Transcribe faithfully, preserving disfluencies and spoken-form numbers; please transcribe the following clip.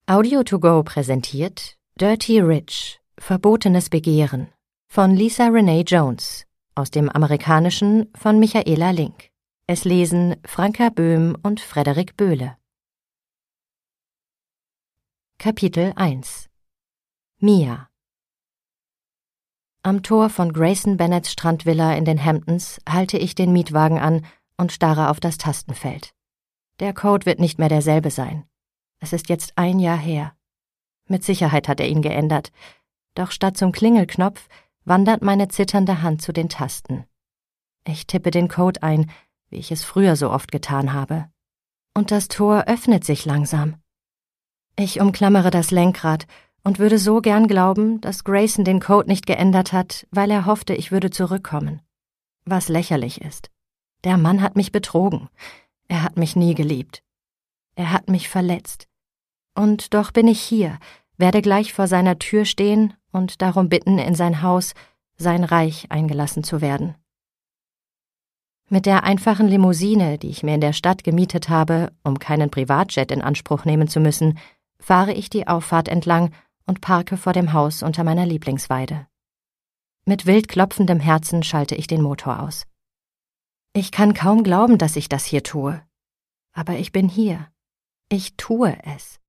Audio to go präsentiert Dirty Rich – Verbotenes Begehren von Lisa Renee Jones, aus dem Amerikanischen von Michaela Link. Es lesen Franka Böhm und Frederik Böhle. Kapitel eins. Mia. Am Tor von Grayson Bennetts Strandvilla in den Hamptons halte ich den Mietwagen an und starre auf das Tastenfeld. Der Code wird nicht mehr derselbe sein. Es ist jetzt ein Jahr her. Mit Sicherheit hat er ihn geändert, doch statt zum Klingelknopf wandert meine zitternde Hand zu den Tasten. Ich tippe den Code ein, wie ich es früher so oft getan habe. Und das Tor öffnet sich langsam. Ich umklammere das Lenkrad und würde so gern glauben, dass Grayson den Code nicht geändert hat, weil er hoffte, ich würde zurückkommen. Was lächerlich ist. Der Mann hat mich betrogen. Er hat mich nie geliebt. Er hat mich verletzt. Und doch bin ich hier, werde gleich vor seiner Tür stehen und darum bitten, in sein Haus, sein Reich eingelassen zu werden. Mit der einfachen Limousine, die ich mir in der Stadt gemietet habe, um keinen Privatjet in Anspruch nehmen zu müssen, fahre ich die Auffahrt entlang und parke vor dem Haus unter meiner Lieblingsweide. Mit wild klopfendem Herzen schalte ich den Motor aus. Ich kann kaum glauben, dass ich das hier tue. Aber ich bin hier. Ich tue es.